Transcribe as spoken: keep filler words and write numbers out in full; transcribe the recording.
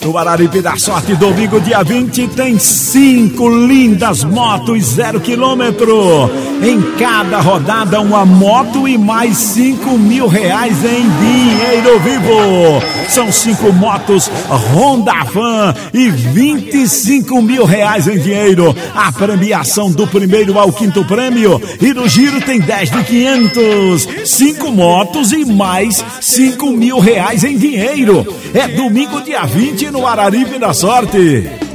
No Araripe da Sorte, domingo dia vinte, tem cinco lindas motos zero quilômetro. Em cada rodada, uma moto e mais cinco mil reais em dinheiro vivo. São cinco motos Honda Van e vinte e cinco mil reais em dinheiro. A premiação do primeiro ao quinto prêmio. E no giro tem dez de quinhentos. Cinco motos e mais cinco mil reais em dinheiro. É domingo dia vinte no Araripe da Sorte.